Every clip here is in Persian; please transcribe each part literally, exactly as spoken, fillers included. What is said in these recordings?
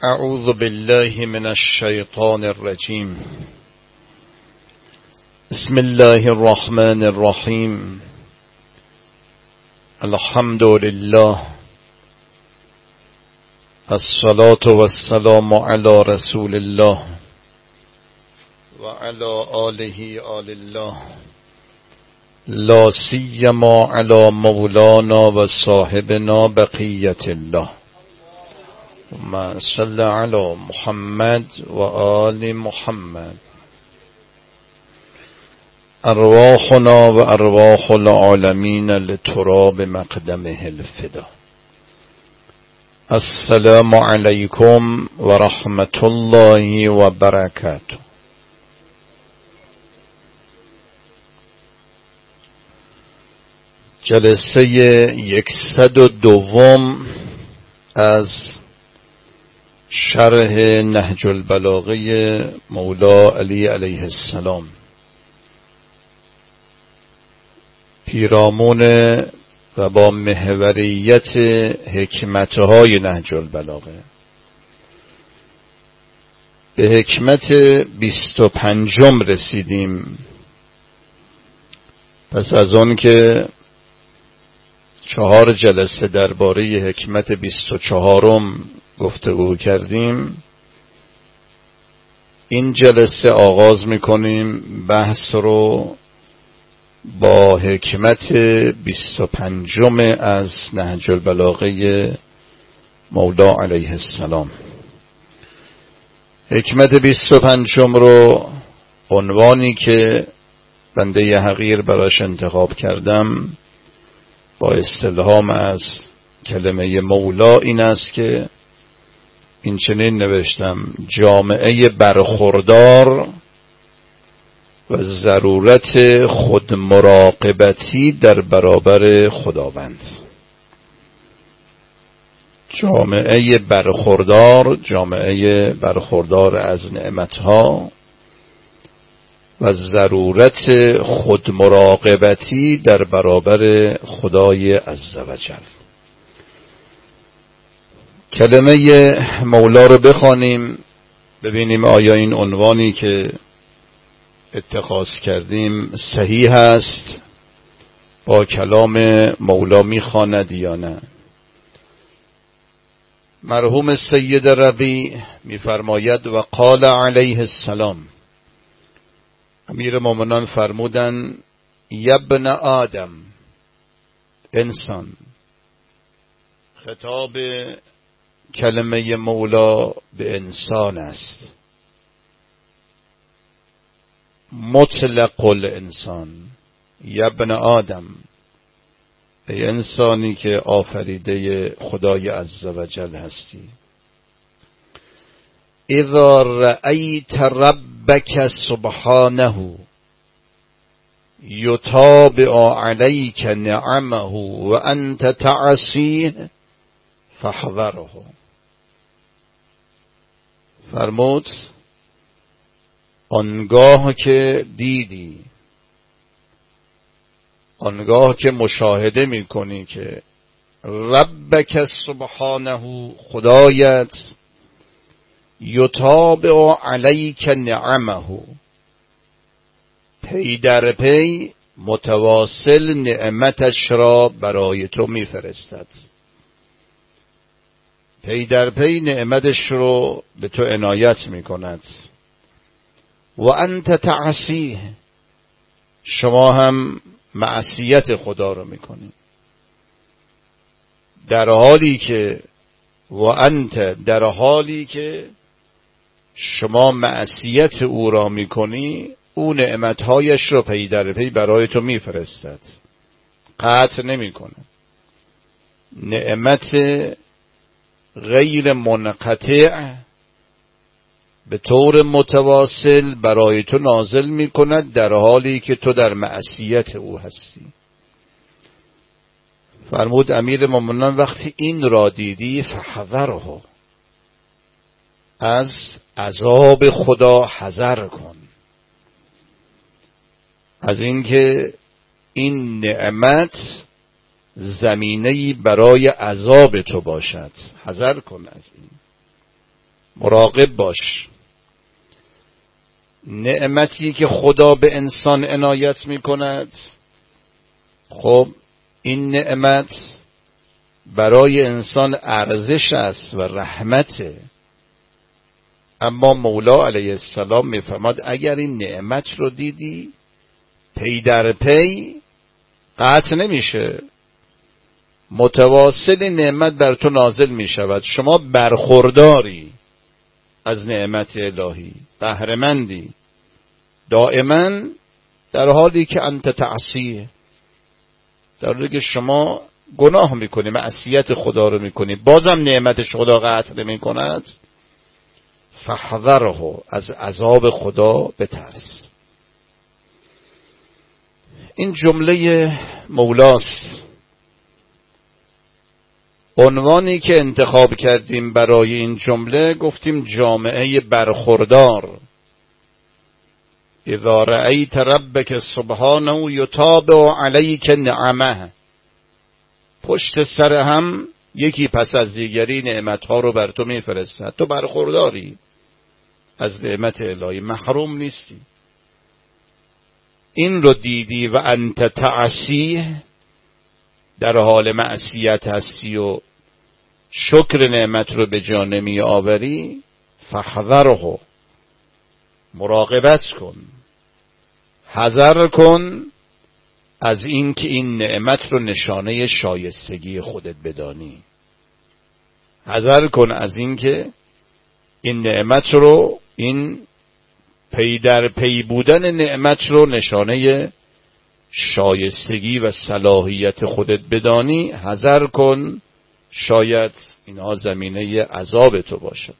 اعوذ بالله من الشیطان الرجیم. بسم الله الرحمن الرحیم. الحمد لله، الصلاة والسلام على رسول الله و علی آله آل الله، لا سیما علی مولانا و صاحبنا بقیت الله. اللهم صل علی محمد و آل محمد. ارواحنا و ارواح العالمین لتراب مقدمه الفدا. السلام علیکم و رحمت الله و برکاته. جلسه یکصد و دوم از شرح نهج البلاغه مولا علی علیه السلام، پیرامون و با محوریت حکمتهای نهج البلاغه. به حکمت بیست و پنجم رسیدیم. پس از اون که چهار جلسه درباره حکمت بیست و چهارم گفتگو کردیم، این جلسه آغاز میکنیم بحث رو با حکمت بیست و پنجم از نهج البلاغه مولا علیه السلام. حکمت بیست و پنجم رو عنوانی که بنده حقیر براش انتخاب کردم با استلهام از کلمه مولا این است که این چنین نوشتم: جامعه برخوردار و ضرورت خود مراقبتی در برابر خداوند. جامعه برخوردار، جامعه برخوردار از نعمتها و ضرورت خود مراقبتی در برابر خدای عزوجل. کلمه مولا رو بخوانیم ببینیم آیا این عنوانی که اتخاذ کردیم صحیح است، با کلام مولا میخواند یا نه. مرحوم سید ربیع میفرماید و قال علیه السلام، امیر مومنان فرمودن: یبن آدم، انسان. خطاب کلمه مولا به انسان است، مطلق الانسان. یبن آدم، ای انسانی که آفریده خدای عزوجل هستی. اذا رأیت ربک سبحانه یتابع علیک نعمه و انت تعصیه فاحذره. فرمود آنگاه که دیدی، آنگاه که مشاهده میکنی که ربک سبحانه، خدایت، یتابع علیک نعمه، پی در پی متواصل نعمتش را برای تو میفرستد، پی در پی نعمتش رو به تو عنایت میکند. و انت تعصیه، شما هم معصیت خدا رو میکنی. در حالی که و انت، در حالی که شما معصیت او را میکنی، او نعمتهایش رو پی در پی برای تو میفرستد، قطع نمیکنه. نعمت غیر منقطع به طور متواصل برای تو نازل می کند در حالی که تو در معصیت او هستی. فرمود امیر مومنان وقتی این را دیدی فحذره، از عذاب خدا حذر کن، از اینکه این نعمت زمینه‌ای برای عذاب تو باشد، حذر کن از این. مراقب باش. نعمتی که خدا به انسان عنایت می کند، خب این نعمت برای انسان ارزش است و رحمته. اما مولا علیه السلام می فرماد اگر این نعمت رو دیدی پی در پی قطع نمیشه، متواصل نعمت بر تو نازل می شود، شما برخورداری از نعمت الهی، بهره‌مندی، دائما در حالی که انت تعصیه، در حالی که شما گناه میکنی، معصیت خدا رو میکنی، بازم نعمتش خدا قطع نمی کند، فحذره، از عذاب خدا بترس. این جمله مولاست. عنوانی که انتخاب کردیم برای این جمله گفتیم جامعه برخوردار. اذا رأیت ربک سبحانه یتابع علیک نعمه، پشت سر هم یکی پس از دیگری نعمتها رو بر تو میفرستد، تو برخورداری از نعمت الهی، محروم نیستی. این رو دیدی و انت تعصی، در حال معصیت هستی و شکر نعمت رو به جا نمی آوری، فحذره، مراقبت کن، حذر کن از این که این نعمت رو نشانه شایستگی خودت بدانی. حذر کن از این که این نعمت رو، این پی در پی بودن نعمت رو نشانه شایستگی و صلاحیت خودت بدانی. حذر کن، شاید اینها زمینه عذاب تو باشد.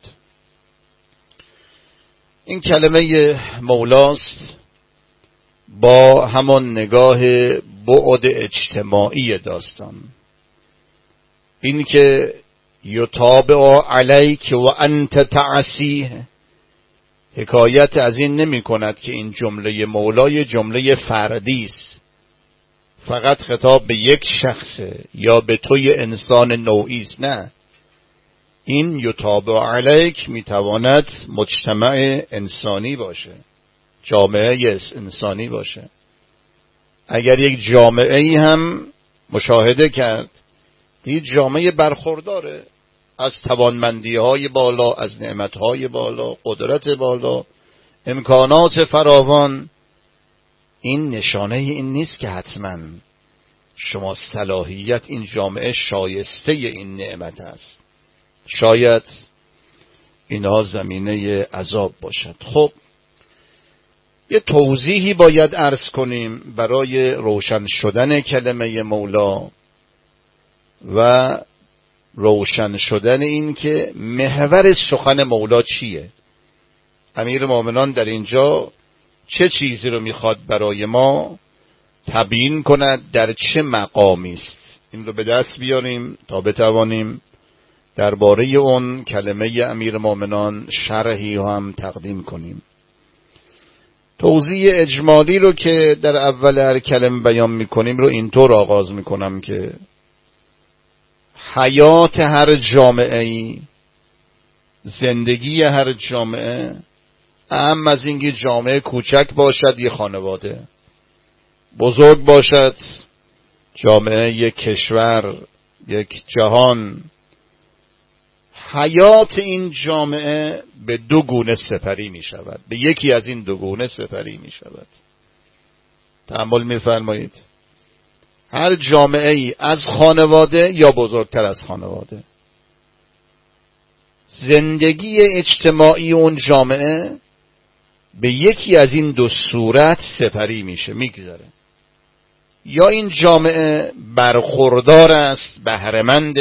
این کلمه مولاست با همان نگاه بعد اجتماعی داستان، این که یتابع علیک و انت تعصیه، حکایت از این نمی کند که این جمله مولای جمله فردی است، فقط خطاب به یک شخصه یا به توی انسان نوعی است. نه، این یتابع علیک میتواند مجتمع انسانی باشه، جامعه انسانی باشه. اگر یک جامعه ای هم مشاهده کرد، دید جامعه برخورداره از توانمندی های بالا، از نعمت های بالا، قدرت بالا، امکانات فراوان، این نشانه این نیست که حتما شما صلاحیت این جامعه شایسته این نعمت است. شاید اینها زمینه عذاب باشد. خب یه توضیحی باید عرض کنیم برای روشن شدن کلمه مولا و روشن شدن این که محور سخن مولا چیه. امیر مومنان در اینجا چه چیزی رو میخواد برای ما تبیین کند، در چه مقامی است، این رو به دست بیاریم تا بتوانیم درباره اون کلمه امیر مومنان شرحی هم تقدیم کنیم. توضیح اجمالی رو که در اول هر کلمه بیان میکنیم رو اینطور آغاز میکنم که حیات هر جامعه‌ای، زندگی هر جامعه، اهم از اینکه جامعه کوچک باشد یک خانواده، بزرگ باشد جامعه یک کشور، یک جهان، حیات این جامعه به دو گونه سپری می شود، به یکی از این دو گونه سپری می شود. تأمل می فرمایید. هر جامعه ای از خانواده یا بزرگتر از خانواده، زندگی اجتماعی اون جامعه به یکی از این دو صورت سپری میشه، میگذره. یا این جامعه برخوردار است، بهره‌مند،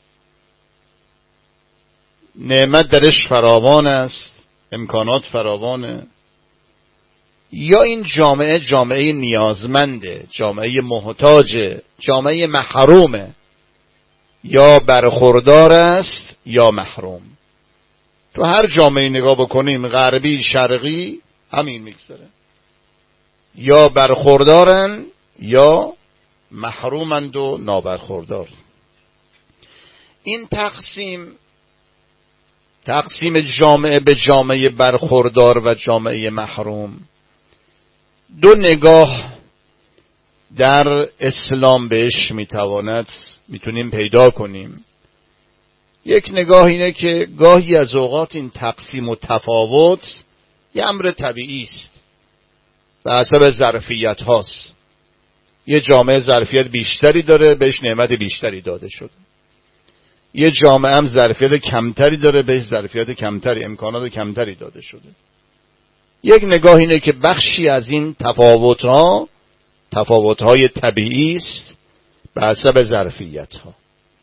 نعمت درش فراوان است، امکانات فراوانه، یا این جامعه جامعه نیازمنده، جامعه محتاجه، جامعه محرومه، یا برخوردار است یا محروم. تو هر جامعه نگاه بکنیم، غربی شرقی، همین میگذره، یا برخوردارن یا محرومند و نابرخوردار. این تقسیم تقسیم جامعه به جامعه برخوردار و جامعه محروم، دو نگاه در اسلام بهش میتواند میتونیم پیدا کنیم. یک نگاه اینه که گاهی از اوقات این تقسیم و تفاوت یه امر طبیعی است، به حسب ظرفیت هاست. یه جامعه ظرفیت بیشتری داره، بهش نعمت بیشتری داده شده. یه جامعه هم ظرفیت کمتری داره، بهش ظرفیت کمتری، امکانات کمتری داده شده. یک نگاه اینه که بخشی از این تفاوت ها تفاوت های طبیعی است به حسب ظرفیت ها.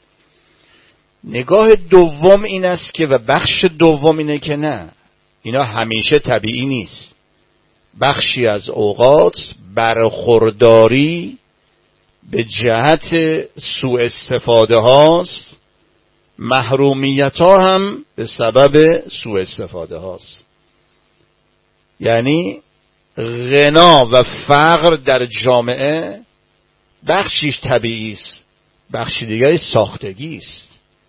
نگاه دوم این است که و بخش دوم اینه که نه، اینا همیشه طبیعی نیست. بخشی از اوقات برخورداری به جهت سوء استفاده هاست، محرومیت ها هم به سبب سوء استفاده هاست. یعنی غنا و فقر در جامعه بخشیش طبیعی است، بخشی دیگه ساختگی است.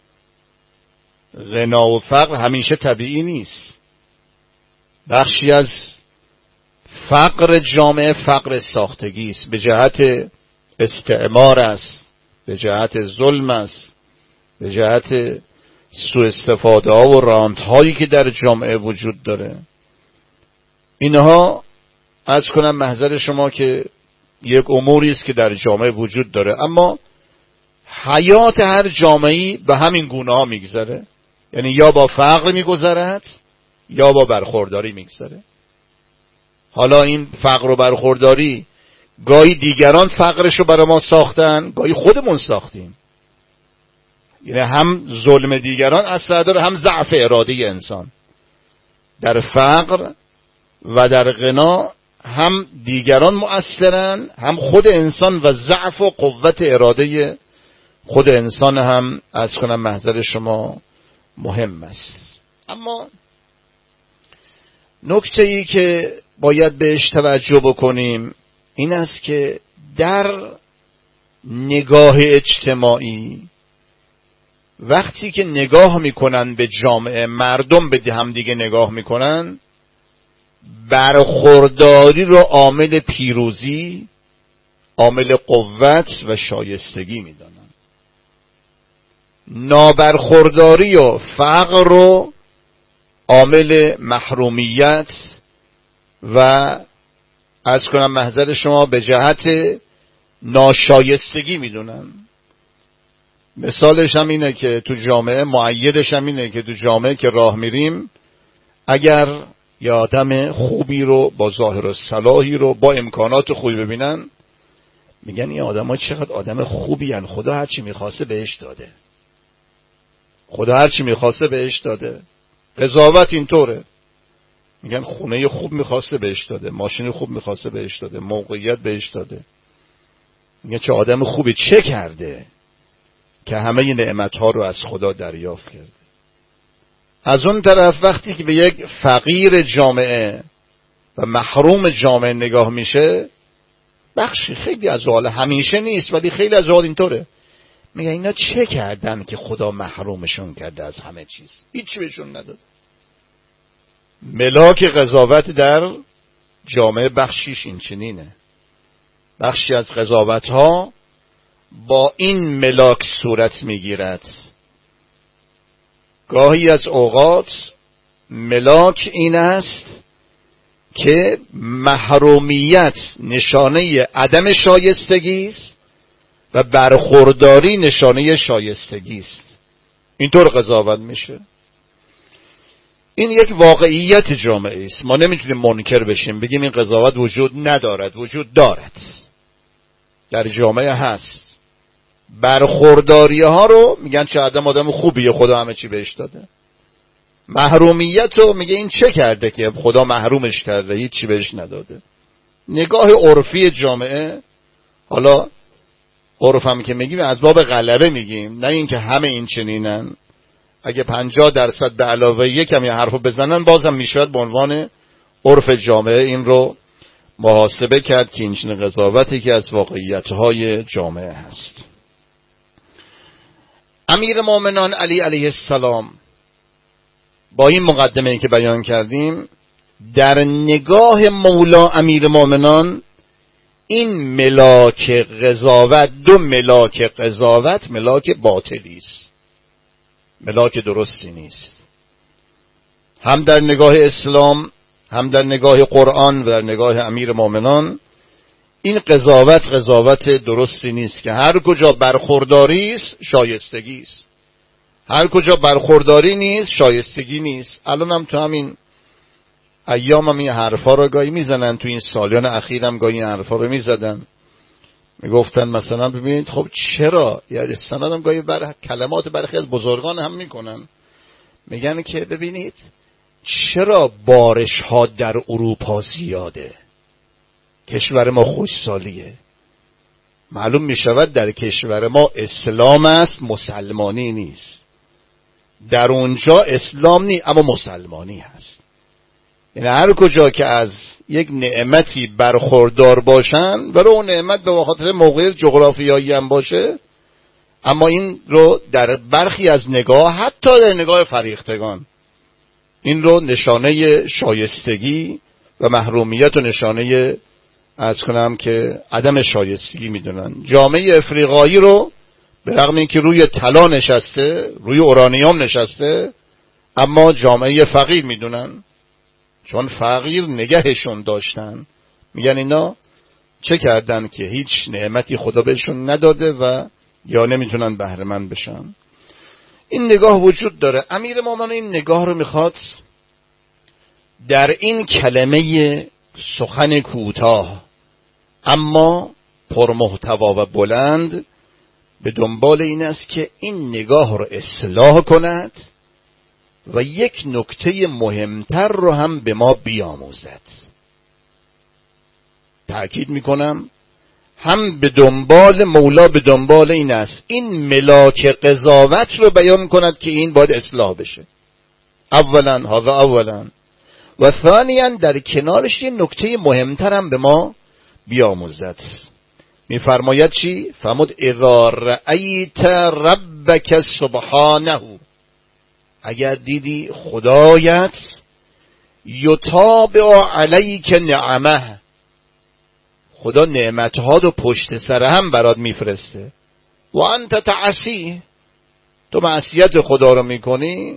غنا و فقر همیشه طبیعی نیست. بخشی از فقر جامعه فقر ساختگی است، به جهت استعمار است، به جهت ظلم است، به جهت سوء استفاده ها و رانت هایی که در جامعه وجود داره. اینها عرض کنم محضر شما که یک اموری است که در جامعه وجود داره، اما حیات هر جامعه‌ای به همین گونه ها میگذره. یعنی یا با فقر میگذرد یا با برخورداری میگذره. حالا این فقر و برخورداری گاهی دیگران فقرشو برای ما ساختن، گاهی خودمون ساختیم. یعنی هم ظلم دیگران اثر داره، هم ضعف اراده انسان. در فقر و در غنا هم دیگران مؤثرن، هم خود انسان و ضعف و قوت اراده خود انسان هم از کنم محضر شما مهم است. اما نکته ای که باید بهش توجه بکنیم این است که در نگاه اجتماعی وقتی که نگاه میکنن به جامعه، مردم به همدیگه نگاه میکنن، برخورداری رو عامل پیروزی، عامل قوت و شایستگی میدانن. نابرخورداری و فقر رو عامل محرومیت و از کنم محضر شما به جهت ناشایستگی میدونن. مثالش هم اینه که تو جامعه، معیدش هم اینه که تو جامعه که راه میریم، اگر یه آدم خوبی رو با ظاهر و صلاحی رو با امکانات خوبی ببینن، میگن این آدم ها چقدر آدم خوبی هن، خدا هرچی میخواسته بهش داده، خدا هرچی میخواسته بهش داده. قضاوت اینطوره، میگن خونه خوب میخواسته بهش داده، ماشین خوب میخواسته بهش داده، موقعیت بهش داده. میگن چه آدم خوبی، چه کرده که همه نعمتها رو از خدا دریافت کرده. از اون طرف وقتی که به یک فقیر جامعه و محروم جامعه نگاه میشه، بخشی خیلی از حال همیشه نیست ولی خیلی از حال اینطوره، میگن اینا چه کردن که خدا محرومشون کرده از همه چیز، هیچی بهشون نداد. ملاک قضاوت در جامعه بخشیش این چنینه. بخشی از قضاوت ها با این ملاک صورت میگیرد. گاهی از اوقات ملاک این است که محرومیت نشانه عدم شایستگی است و برخورداری نشانه شایستگی است. اینطور قضاوت میشه. این یک واقعیت جامعه است. ما نمیتونیم منکر بشیم بگیم این قضاوت وجود ندارد، وجود دارد، در جامعه هست. برخورداری ها رو میگن چه آدم آدم خوبیه، خدا همه چی بهش داده. محرومیت رو میگه این چه کرده که خدا محرومش کرده، هیچ چی بهش نداده. نگاه عرفی جامعه، حالا عرف هم که میگیم از باب غلبه میگیم، نه اینکه همه این چنینن. اگه پنجاه درصد به علاوه یکم یه حرفو بزنن بازم میشود به عنوان عرف جامعه این رو محاسبه کرد که این چنین قضاوتی که از واقعیت‌های جامعه هست. امیر مومنان علی علیه السلام با این مقدمه که بیان کردیم در نگاه مولا امیر مومنان این ملاک قضاوت، دو ملاک قضاوت ملاک باطلی است، ملاک درستی نیست. هم در نگاه اسلام، هم در نگاه قرآن و در نگاه امیر مومنان این قضاوت قضاوت درستی نیست که هر کجا برخورداری است شایستگی است، هر کجا برخورداری نیست شایستگی نیست. الان هم تو همین ایام هم این حرفا رو گاهی میزنن، تو این سالیان اخیر هم گاهی این حرفا رو میزدن، میگفتن مثلا ببینید خب چرا، یعنی استنادم گاهی بر کلمات برخی از بزرگان هم میکنن، میگن که ببینید چرا بارش ها در اروپا زیاده، کشور ما خوشسالیه. معلوم میشود در کشور ما اسلام است، مسلمانی نیست. در اونجا اسلام نیست اما مسلمانی هست. یعنی هر کجا که از یک نعمتی برخوردار باشن، ولی اون نعمت به خاطر موقعیت جغرافیایی هم باشه، اما این رو در برخی از نگاه، حتی در نگاه فریختگان، این رو نشانه شایستگی و محرومیت و نشانه از کنم که عدم شایستگی میدونن. جامعه افریقایی رو به رغم اینکه روی طلا نشسته، روی اورانیوم نشسته، اما جامعه فقیر میدونن، چون فقیر نگهشون داشتن. میگن اینا چه کردن که هیچ نعمتی خدا بهشون نداده و یا نمیتونن بهره مند بشن. این نگاه وجود داره. امیر مومنان این نگاه رو میخواد در این کلمه سخن کوتاه اما پرمحتوا و بلند به دنبال این است که این نگاه رو اصلاح کند و یک نکته مهمتر رو هم به ما بیاموزد. تأکید میکنم هم به دنبال مولا به دنبال این است این ملاک قضاوت رو بیان کند که این باید اصلاح بشه. اولا هذا اولا و ثانیا در کنارش یه نکته مهمتر هم به ما بیاموزد. میفرماید چی؟ فرمود اذا رأیت ربک سبحانه، اگر دیدی خدایت یتابع علیک نعمه، خدا نعمتها رو پشت سر هم برات میفرسته، و انت تعصی، تو معصیت خدا رو میکنی،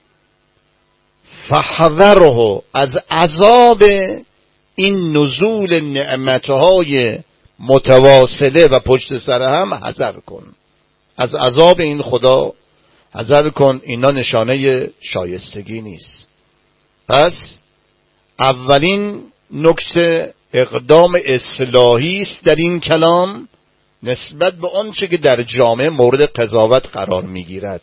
فحذره، از عذاب این نزول نعمتهای متواصله و پشت سر هم حذر کن، از عذاب این خدا حذر کن. اینا نشانه شایستگی نیست. پس اولین نکته اقدام اصلاحی است در این کلام نسبت به آنچه که در جامعه مورد قضاوت قرار میگیرد.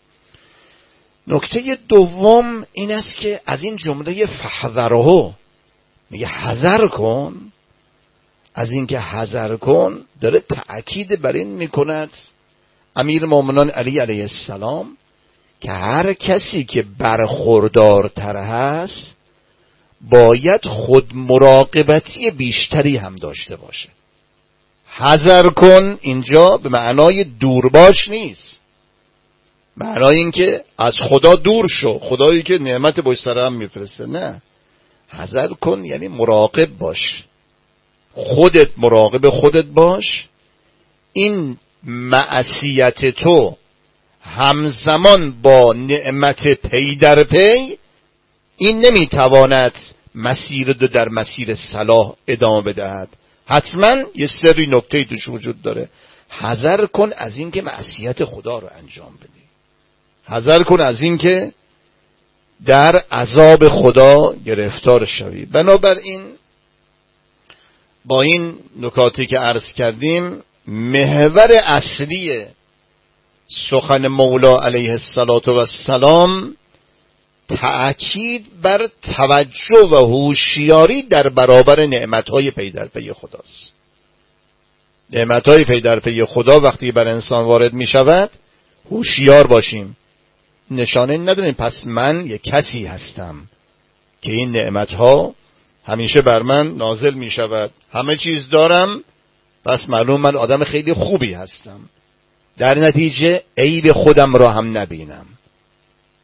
نکته دوم این است که از این جمله فحذره میگه حذر کن، از این که حذر کن داره تأکید بر این میکند امیر مومنان علی علیه السلام که هر کسی که برخوردارتر هست باید خود مراقبتی بیشتری هم داشته باشه. حذر کن اینجا به معنای دور باش نیست، معنای این که از خدا دور شو، خدایی که نعمت پشت سر هم میفرسته، نه. حذر کن یعنی مراقب باش، خودت مراقب خودت باش. این معصیت تو همزمان با نعمت پی در پی این نمیتواند مسیر دو در مسیر صلاح ادامه بدهد. حتما یه سری نکته توش وجود داره. حذر کن از این که معصیت خدا رو انجام بدی، حذر کن از این که در عذاب خدا گرفتار شوی. بنابراین با این نکاتی که عرض کردیم محور اصلی سخن مولا علیه السلام تأکید بر توجه و هوشیاری در برابر نعمتهای پی در پی خداست. نعمتهای پی در پی خدا وقتی بر انسان وارد می شود هوشیار باشیم. نشانه نداریم پس من یک کسی هستم که این نعمتها همیشه بر من نازل می شود، همه چیز دارم، پس معلوم من آدم خیلی خوبی هستم، در نتیجه عیب خودم را هم نبینم.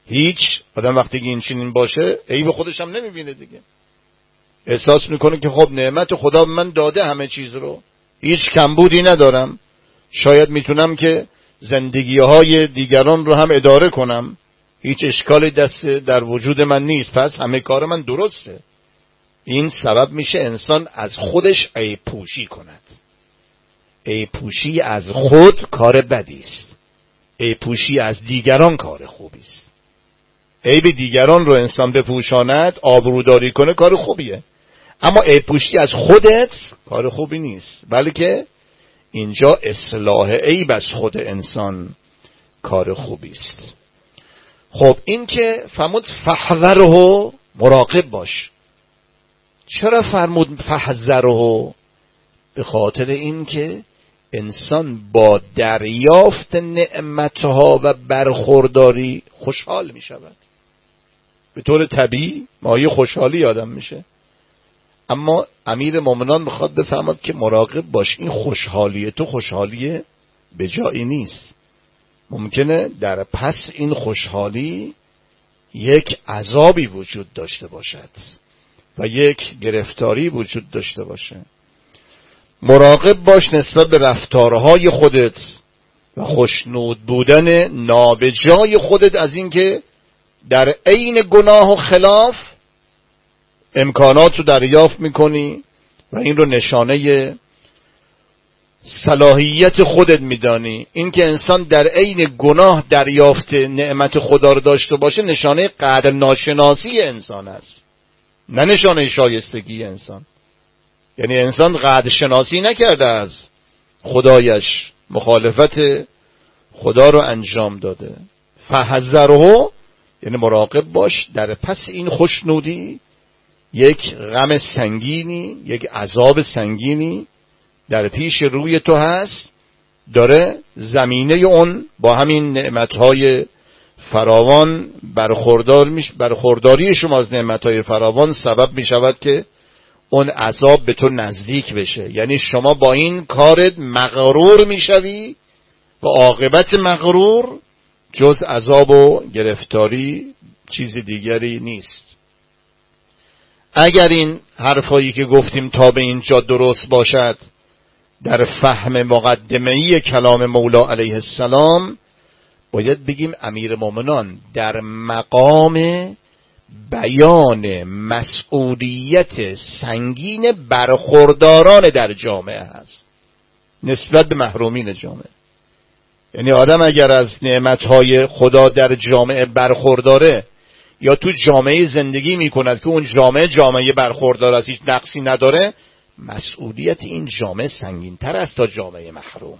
هیچ آدم وقتی که این چنین باشه عیب خودش هم نمیبینه دیگه، احساس میکنه که خب نعمت خدا من داده همه چیز رو، هیچ کمبودی ندارم، شاید میتونم که زندگی های دیگران رو هم اداره کنم، هیچ اشکالی دست در وجود من نیست، پس همه کار من درسته. این سبب میشه انسان از خودش عیب پوشی کند. عیب پوشی از خود کار بدی است، عیب پوشی از دیگران کار خوبی است. عیب دیگران رو انسان بپوشاند، آبروداری کنه، کار خوبیه، اما عیب پوشی از خودت کار خوبی نیست، بلکه اینجا اصلاح عیب از خود انسان کار خوبی است. خب این که فرمود فحذره، مراقب باش. چرا فرمود فحذره؟ به خاطر این که انسان با دریافت نعمتها و برخورداری خوشحال می شود. به طور طبیعی مایه خوشحالی آدم میشه، اما امیر مومنان میخواد بفهمد که مراقب باش، این خوشحالی تو خوشحالی به جایی نیست. ممکنه در پس این خوشحالی یک عذابی وجود داشته باشد و یک گرفتاری وجود داشته باشه. مراقب باش نسبت به رفتارهای خودت و خوشنود بودن نابجای خودت از این که در عین گناه و خلاف امکانات رو دریافت میکنی و این رو نشانه صلاحیت خودت میدانی. این که انسان در عین گناه دریافت نعمت خدا رو داشته باشه نشانه قدر ناشناسی انسان است، نه نشانه شایستگی انسان. یعنی انسان قدر شناسی نکرده از خدایش، مخالفت خدا رو انجام داده. فحذره یعنی مراقب باش در پس این خوشنودی یک غم سنگینی، یک عذاب سنگینی در پیش روی تو هست، داره زمینه اون با همین نعمتهای فراوان برخوردار میش برخورداری شما از نعمتهای فراوان سبب می شود که اون عذاب به تو نزدیک بشه. یعنی شما با این کارت مغرور می شوی و عاقبت مغرور جز عذاب و گرفتاری چیز دیگری نیست. اگر این حرفایی که گفتیم تا به اینجا درست باشد در فهم مقدمه‌ای کلام مولا علیه السلام، باید بگیم امیر مومنان در مقام بیان مسئولیت سنگین برخورداران در جامعه هست نسبت به محرومین جامعه. یعنی آدم اگر از نعمتهای خدا در جامعه برخورداره یا تو جامعه زندگی میکند که اون جامعه جامعه برخوردار است، هیچ نقصی نداره، مسئولیت این جامعه سنگین‌تر است تا جامعه محروم.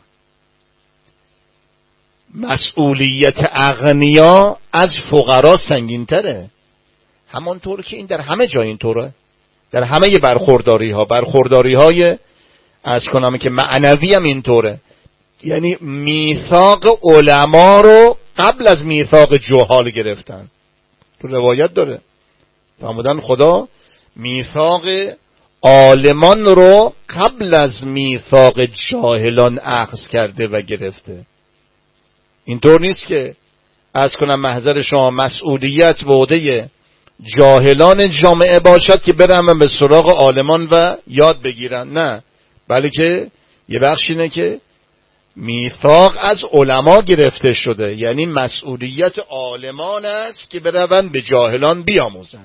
مسئولیت اغنیا از فقرا سنگین‌تره، همانطور که این در همه جای اینطوره، در همه برخورداری ها برخورداری های از کنم که معنوی هم اینطوره. یعنی میثاق علما رو قبل از میثاق جهال گرفتن، تو روایت داره فرمودن خدا میثاق عالمان رو قبل از میثاق جاهلان اخذ کرده و گرفته. اینطور نیست که از کنم محضر شما مسئولیت به عهده جاهلان جامعه باشد که برن به سراغ عالمان و یاد بگیرن، نه، بلکه یه بخش اینه که میثاق از علما گرفته شده، یعنی مسئولیت عالمان است که برن به جاهلان بیاموزن.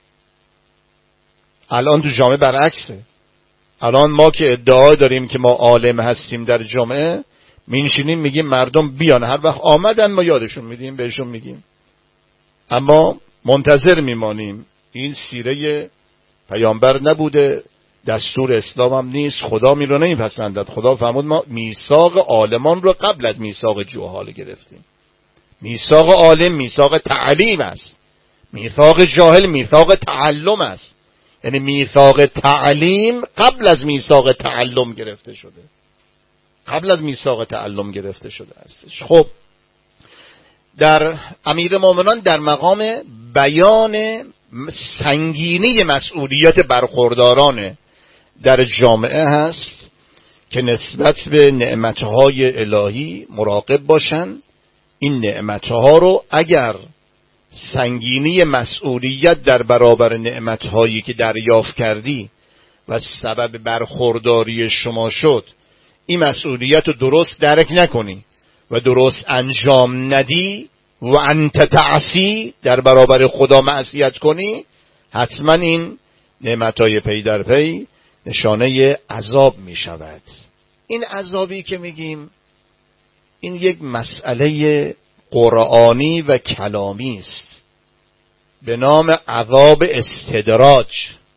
الان تو جامعه برعکسه. الان ما که ادعا داریم که ما عالم هستیم در جامعه، می‌نشینیم میگیم مردم بیان، هر وقت آمدن ما یادشون میدیم، بهشون میگیم، اما منتظر میمانیم. این سیره پیامبر نبوده، دستور اسلام هم نیست، خدا می رو نمیپسندد. خدا فرمود ما میثاق عالمان رو قبل از میثاق جهال گرفتیم. میثاق عالم میثاق تعلیم است، میثاق جاهل میثاق تعلم است. یعنی میثاق تعلیم قبل از میثاق تعلم گرفته شده، قبل از میثاق تعلم گرفته شده استش. خب در امیر مومنان در مقام بیان سنگینی مسئولیت برخورداران در جامعه هست که نسبت به نعمتهای الهی مراقب باشن. این نعمتها رو اگر سنگینی مسئولیت در برابر نعمتهایی که دریافت کردی و سبب برخورداری شما شد، این مسئولیت رو درست درک نکنی و درست انجام ندی و انت تعصی، در برابر خدا معصیت کنی، حتما این نعمتهای پی در پی نشانه عذاب می شود. این عذابی که میگیم این یک مسئله قرآنی و کلامی است به نام عذاب استدراج.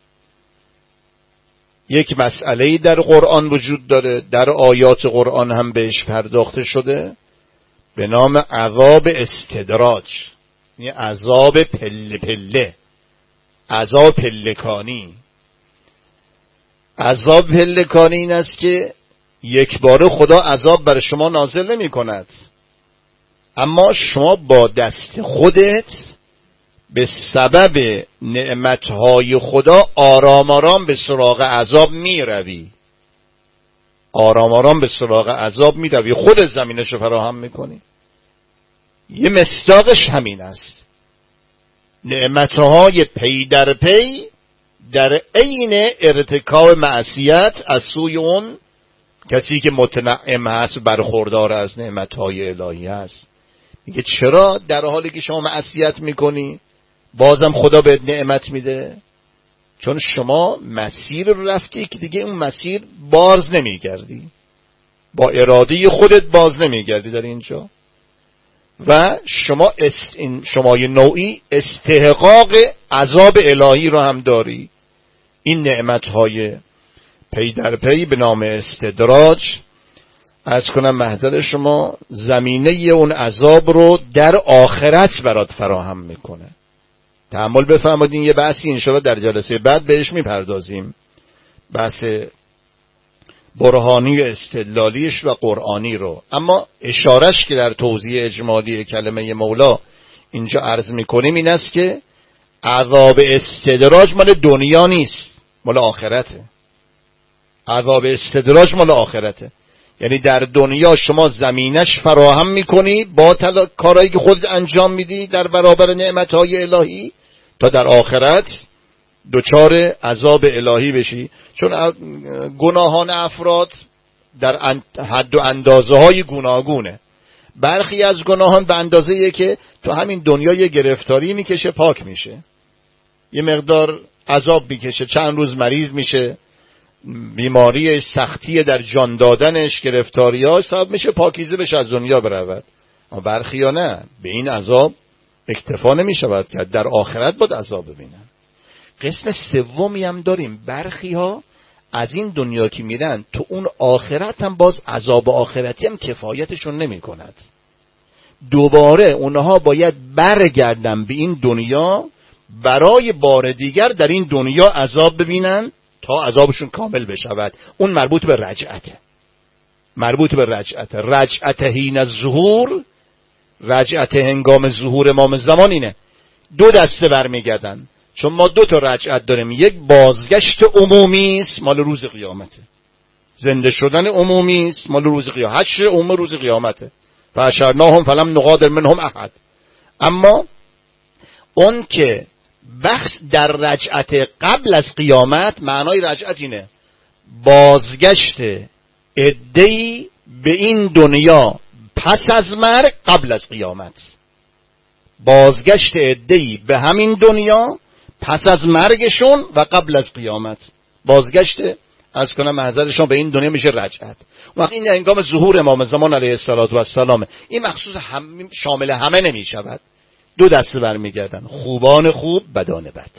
یک مسئله در قرآن وجود داره، در آیات قرآن هم بهش پرداخته شده به نام عذاب استدراج، یعنی عذاب پله پله، عذاب پلکانی. عذاب پلکانی این است که یک باره خدا عذاب بر شما نازل نمی کند، اما شما با دست خودت به سبب نعمتهای خدا آرام آرام به سراغ عذاب می روی. آرام آرام به سراغ عذاب می روی، خود زمینش رو فراهم می کنی. یه مصداقش همین است. نعمتهای پی در پی در عین ارتکاب معصیت از سوی اون کسی که متنعم هست، برخوردار از نعمتهای الهی هست. میگه چرا در حالی که شما معصیت میکنی بازم خدا بهت نعمت میده؟ چون شما مسیر رو رفتی که دیگه اون مسیر باز نمیگردی، با اراده خودت باز نمیگردی در اینجا، و شما است این شمای نوعی استحقاق عذاب الهی رو هم داری. این نعمتهای پی در پی به نام استدراج، از کنم محضر شما، زمینه اون عذاب رو در آخرت برات فراهم میکنه. تأمل بفرمایید، این یه بحثی انشاءالله در جلسه بعد بهش میپردازیم، بحث برهانی و استدلالیش و قرآنی رو. اما اشارش که در توضیح اجمالی کلمه مولا اینجا عرض میکنیم این است که عذاب استدراج مال دنیا نیست، مال آخرته. عذاب استدراج مال آخرته، یعنی در دنیا شما زمینش فراهم میکنی با کارهایی که خودت انجام میدی در برابر نعمتهای الهی، تا در آخرت دچار عذاب الهی بشی. چون گناهان افراد در حد و اندازه های گوناگونه. برخی از گناهان به اندازه‌ای که تو همین دنیا یه گرفتاری میکشه پاک میشه، یه مقدار عذاب میکشه، چند روز مریض میشه، بیماری سختی در جان دادنش، گرفتاری‌ها سبب میشه پاکیزه بشه، از دنیا برود. اما برخی ها نه، به این عذاب اکتفا نمیشود که در آخرت باید عذاب ببینن. قسم سومی هم داریم، برخی ها از این دنیا که میرن تو اون آخرت هم باز عذاب آخرتی هم کفایتشون نمی کند. دوباره اونها باید برگردن به این دنیا برای بار دیگر در این دنیا عذاب ببینن تا عذابشون کامل بشود. اون مربوط به رجعته، مربوط به رجعته. رجعت حین الظهور، رجعت هنگام ظهور امام زمان اینه. دو دسته برمیگردن، چون ما دو تا رجعت داریم. یک بازگشت عمومی است مال روز قیامته، زنده شدن عمومی است مال روز قیامت، حشر عموم روز قیامته، فحشرناهم فلم نغادر منهم احد. اما اون که بخش در رجعت قبل از قیامت، معنای رجعت اینه بازگشت عده‌ای به این دنیا پس از مرگ قبل از قیامت، بازگشت عده‌ای به همین دنیا پس از مرگشون و قبل از قیامت، بازگشت از کنم محضرشون به این دنیا میشه رجعت. وقتی این هنگام ظهور امام زمان علیه السلام، این مخصوص هم شامل همه نمیشود. دو دسته برمیگردن، خوبان خوب بدان بد.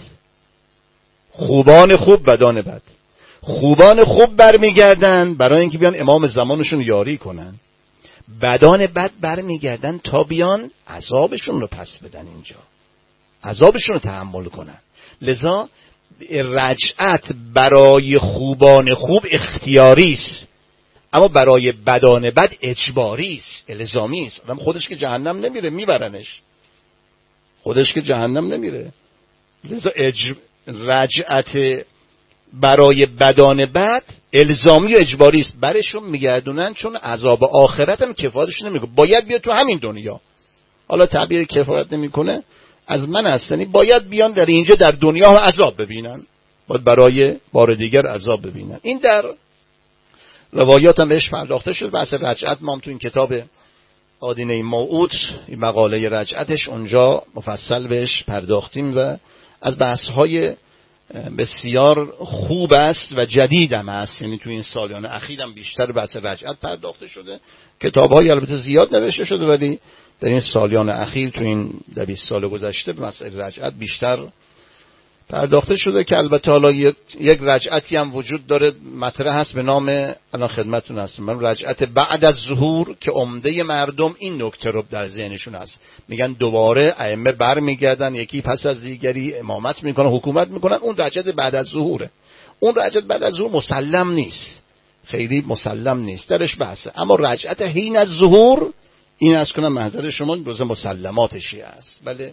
خوبان خوب بدان بد. خوبان خوب برمیگردن برای اینکه بیان امام زمانشون یاری کنن، بدان بد برمیگردن تا بیان عذابشون رو پس بدن، اینجا عذابشون رو تحمل کنن. لذا رجعت برای خوبان خوب اختیاری است، اما برای بدان بد اجباری است، الزامی است. آدم خودش که جهنم نمیره، میبرنش، خودش که جهنم نمیره. لذا اج... رجعت برای بدان بد الزامی و اجباری است، برشون میگردونن، چون عذاب آخرت هم کفایتش نمیکنه، باید بیاد تو همین دنیا. حالا تعبیر کفایت نمیکنه، از من هستنی باید بیان در اینجا در دنیا عذاب ببینن، باید برای بار دیگر عذاب ببینن. این در روایات هم بهش پرداخته شد. بحث رجعت ما هم تو این کتاب آدینه موعود این مقاله رجعتش اونجا مفصل بهش پرداختیم و از بحث‌های بسیار خوب است و جدید هم هست. یعنی تو این سالیان اخیر هم بیشتر بحث رجعت پرداخته شده. کتاب‌های البته زیاد نوشته شده ولی در این سالیان اخیر تو این بیست سال گذشته به مسئله رجعت بیشتر پرداخته شده که البته حالا یک رجعتی هم وجود داره مطرح هست به نام الان خدمتتون هستم من رجعت بعد از ظهور که عمده مردم این نکته رو در ذهنشون هست، میگن دوباره ائمه برمیگردن یکی پس از دیگری امامت میکنن حکومت میکنن. اون رجعت بعد از ظهوره. اون رجعت بعد از ظهور مسلم نیست، خیلی مسلم نیست، درش بحثه. اما رجعت حین از ظهور این از کنم محضر شما روز مسلماتشی است. بله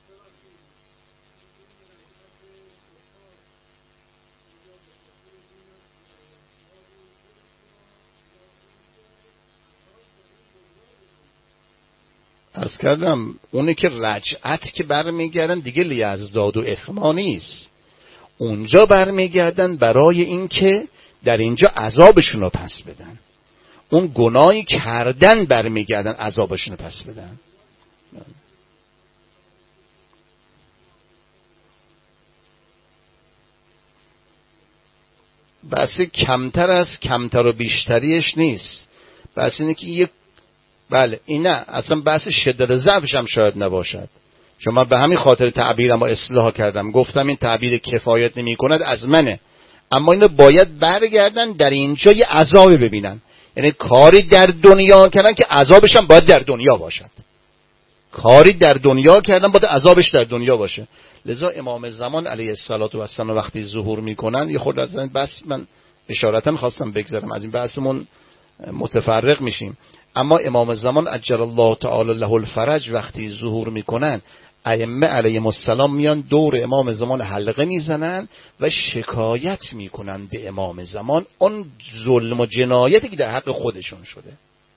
عرض کردم اونه که رجعت که برمیگردن دیگه لیزداد و اخما نیست، اونجا برمیگردن برای این که در اینجا عذابشون رو پس بدن، اون گناهی کردن برمیگردن عذابشون رو پس بدن. بحث کمتر از کمتر و بیشتریش نیست، بحث اینه که یک بله این نه اصلا بحث شدت ضعفش هم شاید نباشد. چون من به همین خاطر تعبیرم رو اصلاح کردم، گفتم این تعبیر کفایت نمی کند از منه، اما اینو باید برگردن در اینجا یه عذاب ببینن. یعنی کاری در دنیا کردن که عذابش هم باید در دنیا باشد، کاری در دنیا کردن باید عذابش در دنیا باشه. لذا امام زمان علیه السلام وقتی ظهور میکنن یه خورده از این بحث من اشارتا خواستم بگذارم، از این بحثمون متفرق میشیم. اما امام زمان عجل الله تعالی له الفرج وقتی ظهور میکنن ائمه علیهم السلام میان دور امام زمان حلقه میزنن و شکایت میکنن به امام زمان اون ظلم و جنایتی که در حق خودشون شده.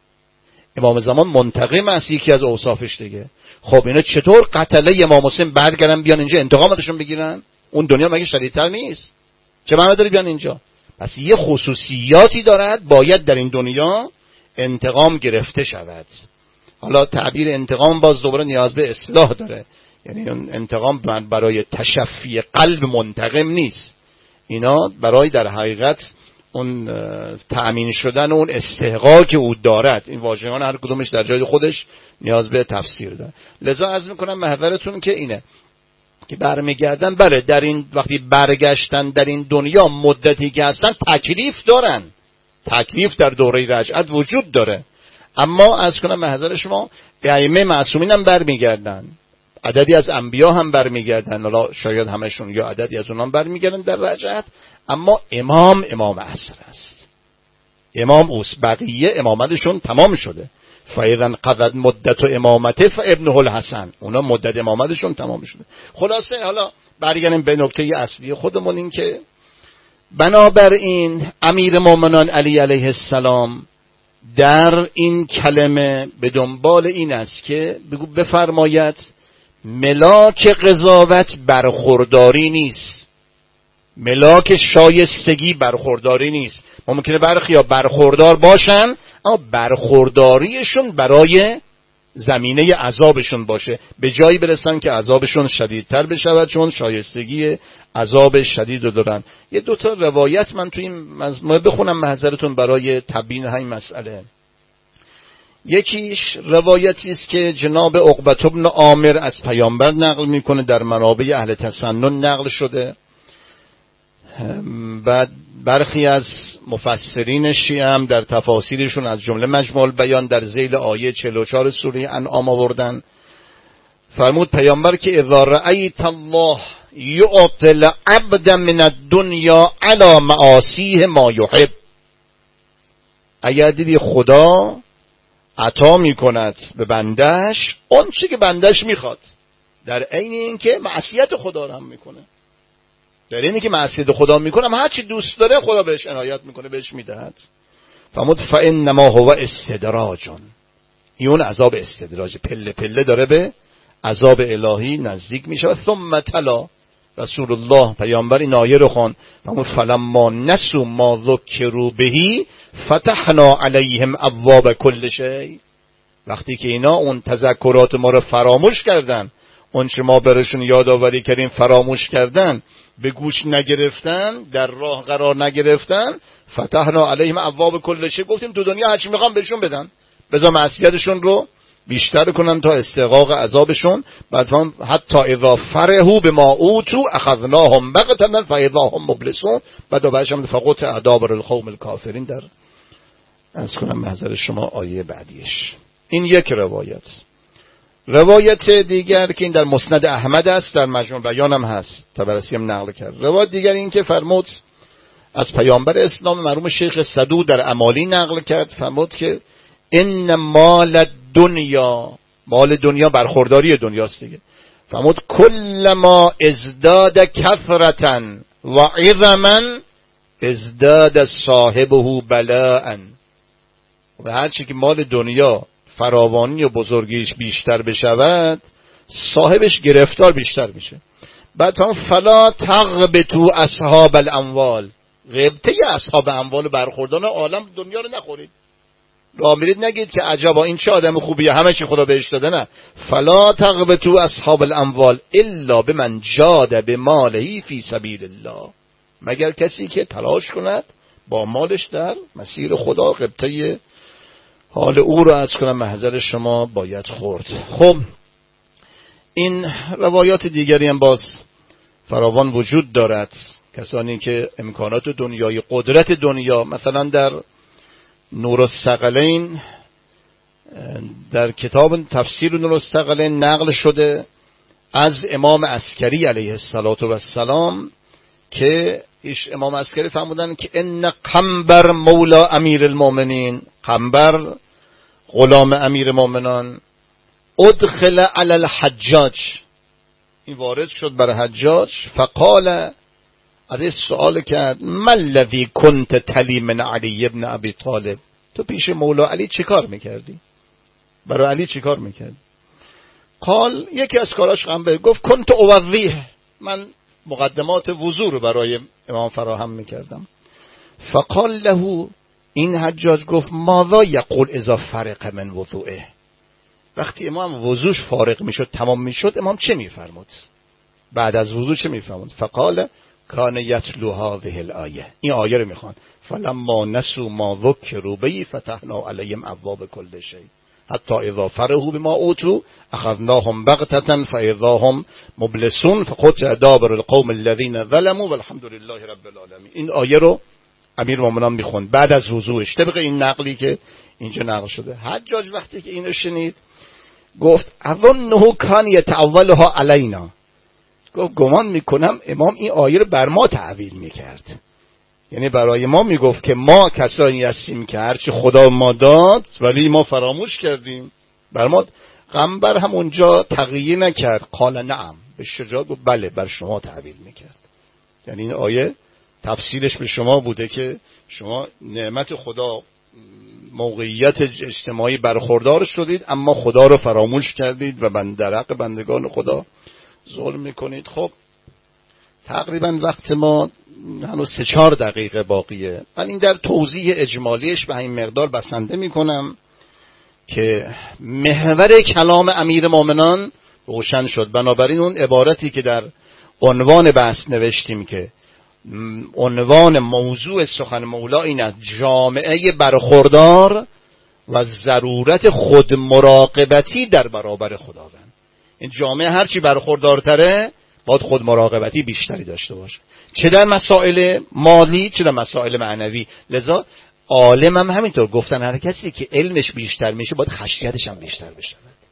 امام زمان منتقم است، یکی از اوصافش دیگه. خب اینا چطور قتله امام حسین برگردن بیان اینجا انتقامشون بگیرن؟ اون دنیا مگه شدیدتر نیست؟ چه معنی داره بیان اینجا؟ پس یه خصوصیاتی دارد باید در این دنیا انتقام گرفته شود. حالا تعبیر انتقام باز دوباره نیاز به اصلاح داره، یعنی اون انتقام برای تشفی قلب منتقم نیست، اینا برای در حقیقت اون تأمین شدن اون استحقاق او دارد. این واژگان هر کدومش در جای خودش نیاز به تفسیر داره. لذا عرض میکنم محورتون که اینه که برمیگردن، بله در این وقتی برگشتن در این دنیا مدتی که هستن تکلیف دارن، تکلیف در دوره رجعت وجود داره. اما از کنم محضر شما ائمه معصومین هم برمیگردن، عددی از انبیا هم برمیگردن، حالا شاید همشون یا عددی از اونها هم برمیگردن در رجعت. اما امام امام عصر است، امام اوست، بقیه امامتشون تمام شده. فایدن قضت مدت و امامته فابنه الحسن، اونا مدت امامتشون تمام شده. خلاصه حالا برگردیم به نکته اصلی خودمون، این که بنابراین امیر مومنان علی علیه السلام در این کلمه به دنبال این است که بگو بفرماید ملاک قضاوت برخورداری نیست، ملاک شایستگی برخورداری نیست. ممکنه برخیا برخوردار باشن اما برخورداریشون برای زمینه عذابشون باشه، به جایی برسن که عذابشون شدیدتر بشود چون شایستگی عذاب شدید رو دارن. یه دوتا روایت من توی این مجموعه بخونم محضرتون برای تبیین همین مسئله. یکیش روایتی است که جناب عقبة بن عامر از پیامبر نقل میکنه، در منابع اهل تسنن نقل شده. بعد برخی از مفسرین شیعه هم در تفاسیرشون از جمله مجموع البیان در ذیل آیه چهل و چهار سوره انعام آوردن. فرمود پیامبر که اذا رأیت الله یعطی العبد من الدنیا علی معاصیه ما یحب، اگر دیدی خدا عطا میکند به بندش اون چی که بندش میخواد، در عین این که معصیت خدا رو هم میکنه، در اینی که معصیت خدا میکنم هر چی دوست داره خدا بهش عنایت میکنه بهش میدهد. فرمود فانما هو استدراج، این عذاب استدراج، پله پله داره به عذاب الهی نزدیک می شود. ثم تلا رسول الله پیامبر این آیه رو خوان و فلما نسوا ما ذکروا به فتحنا علیهم ابواب کل شیء. وقتی که اینا اون تذکرات ما رو فراموش کردن، اون چه ما برشون یادآوری کردیم فراموش کردن، به گوش نگرفتن، در راه قرار نگرفتن، فتحنا علیهم ابواب کل شیء، گفتیم تو دنیا هرچی میخوام بهشون بدن، بذار معصیتشون رو بیشتر کنن تا استحقاق عذابشون. بعد هم حتی اذا فرحوا بما اوتوا اخذناهم بغتة فاذا هم مبلسون. بعد بعدش هم فقط دابر القوم الکافرین در از کنم محضر شما آیه بعدیش. این یک روایت. روایت دیگر که این در مسند احمد است، در مجموع بیان هم هست، طبرسی هم نقل کرد. روایت دیگر این که فرمود از پیامبر اسلام مرحوم شیخ صدوق در امالی نقل کرد، فرمود که ان مال دنیا، مال دنیا برخورداری دنیاست دیگه، فرمود کل ما ازداد کثرتا و عظما ازداد صاحبه بلاء. و هرچی که مال دنیا فراوانی و بزرگیش بیشتر بشود، صاحبش گرفتار بیشتر میشه. بعد هم فلا تغبطوا اصحاب الاموال، غبطه اصحاب اموال برخوردان عالم دنیا رو نخورید. راه میرید نگید که عجبا این چه آدم خوبیه همه چی خدا بهش داده، نه. فلا تغبطوا اصحاب الاموال الا بمن جاد بماله فی سبیل الله، مگر کسی که تلاش کند با مالش در مسیر خدا. غبطه حال او رو از کنم محضر شما باید خورد. خب این روایات دیگری هم باز فراوان وجود دارد. کسانی که امکانات دنیای قدرت دنیا، مثلا در نور الثقلین، در کتاب تفسیر نور الثقلین نقل شده از امام عسکری علیه السلام که ایش امام عسکری فرمودن که ان قنبر مولا امیر المؤمنین، قنبر غلام امیر مومنان، ادخل علی الحجاج، این وارد شد بر حجاج، فقال، ازش سوال کرد ما الذی کنت تلی من علی ابن ابی طالب، تو پیش مولا علی چی کار میکردی؟ برای علی چی کار میکردی؟ قال، یکی از کاراش قنبر گفت کنت اوضیه، من مقدمات وضو رو برای امام فراهم میکردم. فقال له، این حجاج گفت ماذا یقول اذا فرق من وضوئه، وقتی امام وضوش فارغ میشد تمام میشد امام چه میفرمود؟ بعد از وضو چه میفرمود؟ فقال کان یتلو هذه الآیه، این آیه رو میخوان فلما نسوا ما ذکروا به فتحنا علیهم ابواب کل شیء حتی اذا فرحوا بما اوتوا اخذناهم بغتة فاذا هم مبلسون فقطع دابر القوم الذين ظلموا والحمد لله رب العالمین. این آیه رو امیر مومنان میخوند بعد از وضوش طبق این نقلی که اینجا نقل شده. حجاج وقتی که اینو شنید گفت اظنه کان یتعولها علینا، گفت گمان میکنم امام این آیه رو بر ما تعویل میکرد، یعنی برای ما میگفت که ما کسانی هستیم که هرچی خدا ما داد ولی ما فراموش کردیم. بر ما قنبر هم اونجا تقیه نکرد، قال نعم، به شجاع گفت بله بر شما تعویل میکرد، یعنی این آیه تفسیرش به شما بوده که شما نعمت خدا موقعیت اجتماعی برخوردار شدید اما خدا رو فراموش کردید و در حق بندگان خدا ظلم میکنید. خب تقریبا وقت ما هنوز سه چهار دقیقه باقیه. من این در توضیح اجمالیش به این مقدار بسنده میکنم که محور کلام امیر مومنان روشن شد. بنابراین اون عبارتی که در عنوان بحث نوشتیم که عنوان موضوع سخن مولا این است جامعه برخوردار و ضرورت خود مراقبتی در برابر خداوند. این جامعه هرچی برخوردارتره باید خود مراقبتی بیشتری داشته باشه، چه در مسائل مالی چه در مسائل معنوی. لذا عالم هم همینطور گفتن هر کسی که علمش بیشتر میشه باید خشیتش هم بیشتر بشه.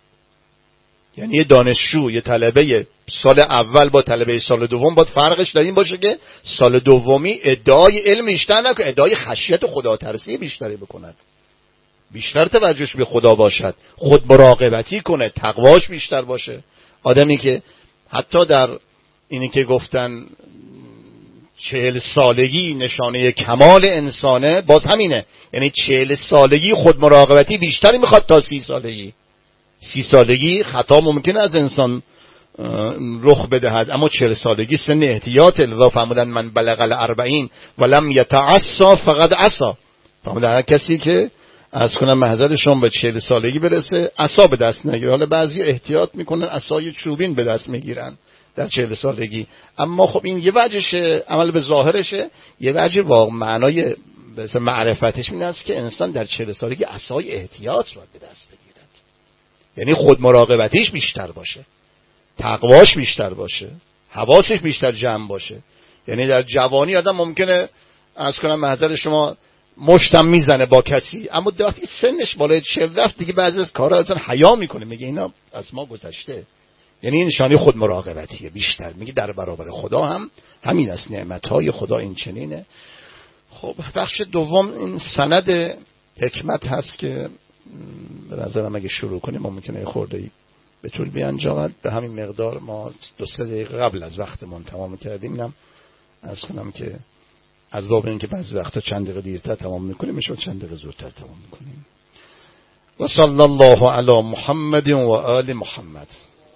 یعنی یه دانشجو یه طلبه سال اول با طلبه سال دوم باید فرقش در این باشه که سال دومی ادعای علم بیشتر نکنه، ادعای خشیت و خدا ترسی بیشتری بکند، بیشتر توجهش به خدا باشد، خود مراقبتی کنه، تقواش بیشتر باشه. آدمی که حتی در اینی که گفتن چهل سالگی نشانه کمال انسانه، باز همینه، یعنی چهل سالگی خود مراقبتی بیشتری میخواد تا سی سالگی. سی سالگی خطا ممکن از انسان رخ بدهد، اما چهل سالگی سن احتیاط. لذا فرمودن من بلغ الاربعین ولم یتعصا فقد عصا. فرمودن هر کسی که از کنم محضر شما به چهل سالگی برسه عصا به دست نگیره. حالا بعضی احتیاط میکنن عصای چوبین به دست میگیرن در چهل سالگی، اما خب این یه وجهشه، عمل به ظاهرشه. یه وجه واقع معنای به معرفتش این است که انسان در چهل سالگی عصای احتیاط رو به دست بگیرد، یعنی خود مراقبتیش بیشتر باشه، تقواش بیشتر باشه، حواسش بیشتر جمع باشه. یعنی در جوانی آدم ممکنه از کنم محضر شما مشتم میزنه با کسی، اما وقتی سنش بالای چهل رفت دیگه بعضی از کارا اصلا حیا میکنه، میگه اینا از ما گذشته. یعنی این نشانی خود مراقبتیه بیشتر. میگه در برابر خدا هم همین است، نعمتهای خدا این چنینه. خب بخش دوم این سند حکمت هست که به نظرم اگه شروع کنیم ممکنه خورده به طول بیانجامد. به همین مقدار ما دو سه دقیقه قبل از وقتمون تمام کردیم. اینم از کنم که از باب این که بعضی وقتا چند دقیقه دیرتر تمام میکنیم میشه چند دقیقه زودتر تمام میکنیم. و صلی الله علی محمد و آل محمد.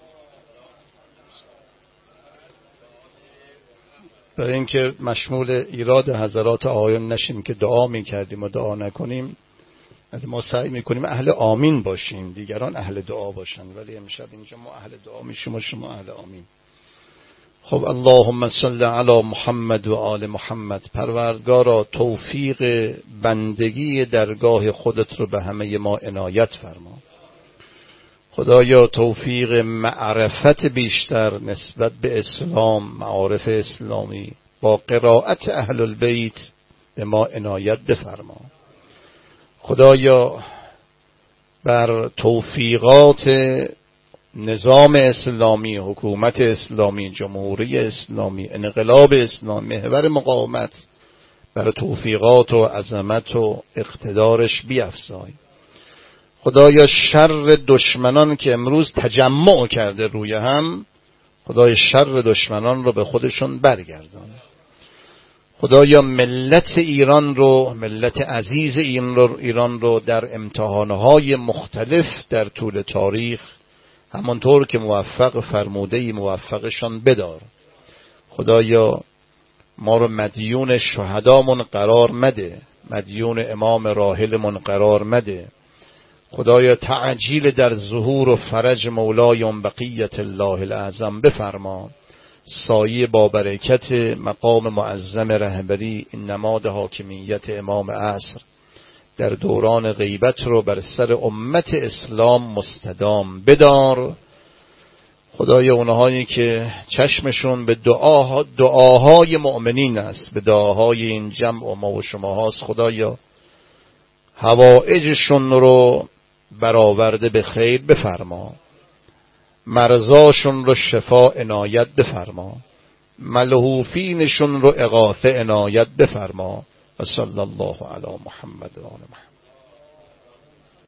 برای اینکه مشمول ایراد حضرات آقایان نشیم که دعا میکردیم و دعا نکنیم، ما سعی میکنیم اهل آمین باشیم، دیگران اهل دعا باشن، ولی امشب اینجا ما اهل دعا میشیم و شما اهل آمین. خب اللهم صل علی محمد و آل محمد. پروردگارا توفیق بندگی درگاه خودت رو به همه ما عنایت فرما. خدایا توفیق معرفت بیشتر نسبت به اسلام، معارف اسلامی با قرائت اهل البیت به ما عنایت بفرما. خدایا بر توفیقات نظام اسلامی، حکومت اسلامی، جمهوری اسلامی، انقلاب اسلامی، محور مقاومت، بر توفیقات و عظمت و اقتدارش بیفزای. خدایا شر دشمنان که امروز تجمع کرده روی هم، خدایا شر دشمنان رو به خودشون برگردان. خدایا ملت ایران رو، ملت عزیز این رو ایران رو در امتحانهای مختلف در طول تاریخ همانطور که موفق فرمودهی موفقشان بدار. خدایا ما رو مدیون شهدامون قرار مده، مدیون امام راحلمون قرار مده. خدایا تعجیل در ظهور و فرج مولایم بقیت الله الاعظم بفرما. سایه با برکت مقام معظم رهبری این نماد حاکمیت امام عصر در دوران غیبت رو بر سر امت اسلام مستدام بدار. خدایا اونهایی که چشمشون به دعاها دعاهای مؤمنین است، به دعاهای این جمع و ما و شما هاست، خدایا حوائجشون رو برآورده به خیر بفرما. مرضاشون رو شفا عنایت بفرما، ملهوفینشون رو اغاثه عنایت بفرما. و صلی الله علی محمد و آل محمد.